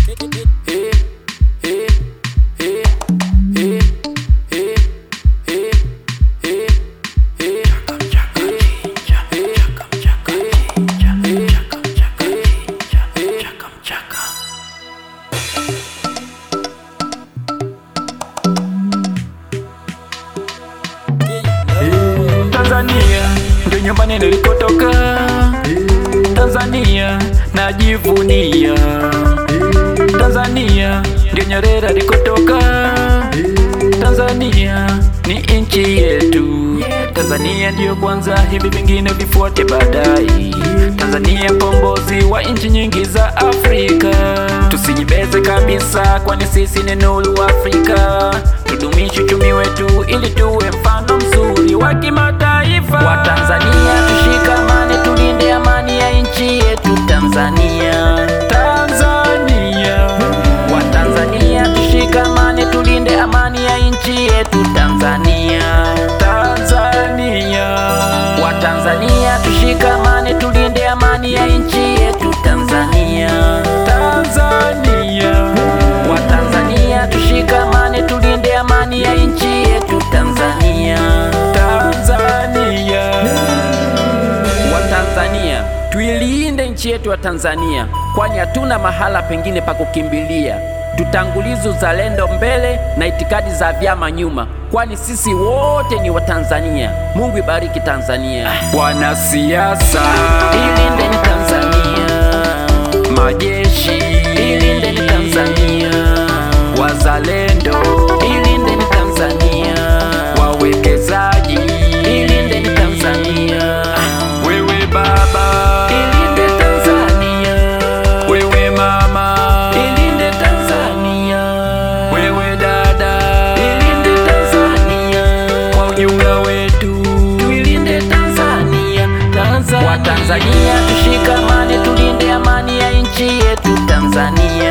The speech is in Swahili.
Tanzania ndio nyumbani nilikotoka, Tanzania najivunia, Tanzania ndio Nyerere alikotoka, Tanzania ni nchi yetu, Tanzania ndio kwanza, hivi vingine vifuate baadaye. Tanzania mkombozi wa nchi nyingi za Afrika, tusijibeze kabisa kwani sisi ni nuru Afrika. Tudumishe uchumi wetu ili tuwe mfano mzuri wa kimataifa. Watanzania tushikamane, tulinde amani ya nchi yetu Tanzania. Tanzania, Watanzania tushikamane, tulinde amani ya nchi yetu Tanzania. Tanzania, Watanzania tushikamane, tulinde amani ya nchi yetu Tanzania. Tanzania, Watanzania tushikamane, tulinde amani ya nchi yetu Tanzania. Tanzania, Watanzania tuilinde nchi yetu ya Tanzania, kwani hatuna mahala pengine pa kukimbilia. Tutangulize uzalendo mbele na itikadi za vyama nyuma, kwani sisi wote ni Watanzania. Mungu ibariki Tanzania. Wanasiasa, ilindeni Tanzania. Majeshi, ilindeni Tanzania. Wazalendo, ilindeni Tanzania. Wawekezaji, ilindeni Tanzania. Wewe baba, ilinde Tanzania. Wewe mama, ilinde Tanzania. Wewe dada, ilinde Tanzania. Kwa ujumla wetu, tuilinde Tanzania. Watanzania tushikamane, tulinde amani ya nchi yetu Tanzania.